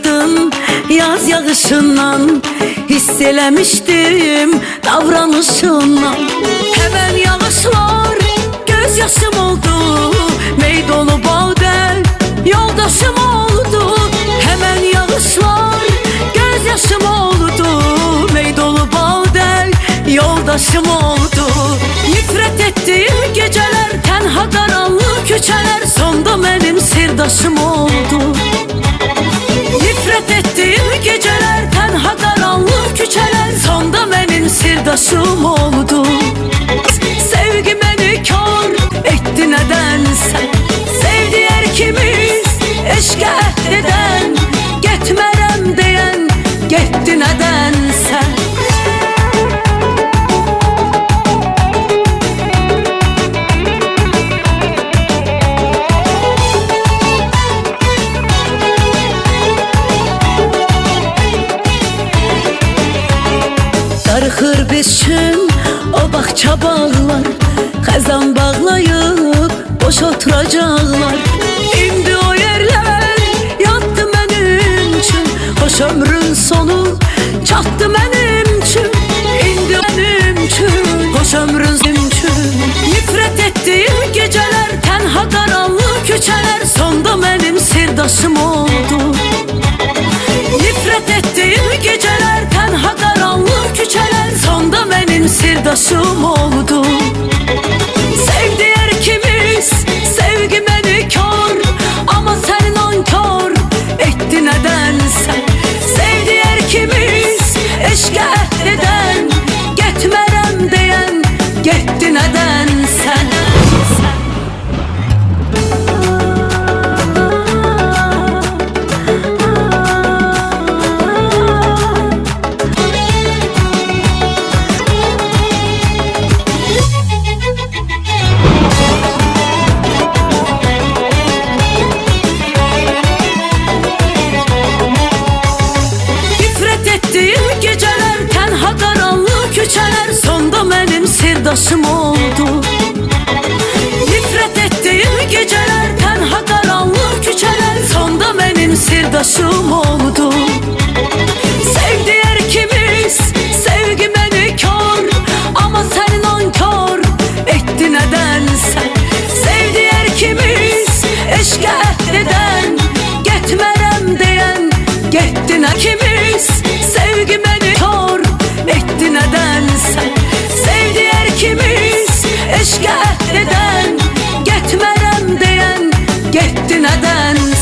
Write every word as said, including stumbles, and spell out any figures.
yığdın yaz yağışından, hisselemiştim davranışından. Hemen yağışlar gözyaşım oldu, mey dolu bağda yoldaşım oldu. Hemen yağışlar gözyaşım oldu, mey dolu bağda yoldaşım oldu. Nifret ettiğim geceler, tenha karanlık küçeler, sonda benim sirdaşım oldu. Nifret ettiğim geceler, tenha karanlık küçeler, sonda benim sirdaşım oldu. Sevgi beni kör etti nedense, sevdi erkimiz eşk eden, getmerem diyen gitti nedense. Darıxır bizim o bağça bağlar, xəzan bağlayıb boş oturacaqlar. İndi o yerler yattı benim üçün, hoş ömrün sonu çattı benim üçün. İndi benim üçün, hoş ömrün üçün. Nifret ettiğim geceler, tenha karanlık küçeler, sonda benim sirdaşım oldu. Nifret ettiğim geceler, tenha karanlık küçeler, sonda benim sirdaşım oldu. Sevdi erkimiz, sevgi beni kör, ama sen nankör etti nedense. Sevdi erkimiz eşk eden, getmerem diyen gitti nedense. Geceler, tenha karanlık küçeler, sonda benim sirdaşım oldu. Nifret ettiğim geceler, tenha karanlık küçeler, sonda benim sirdaşım oldu. Sevdi erkimiz, sevgi beni kör, ama sen nankör etti nedense. Sevdi erkimiz eşk eden, getmerem diyen gitti erkimiz. Sevgi beni kör etti nedense. Sevdi erkimiz eşk eden, getmerem diyen gitti nedense.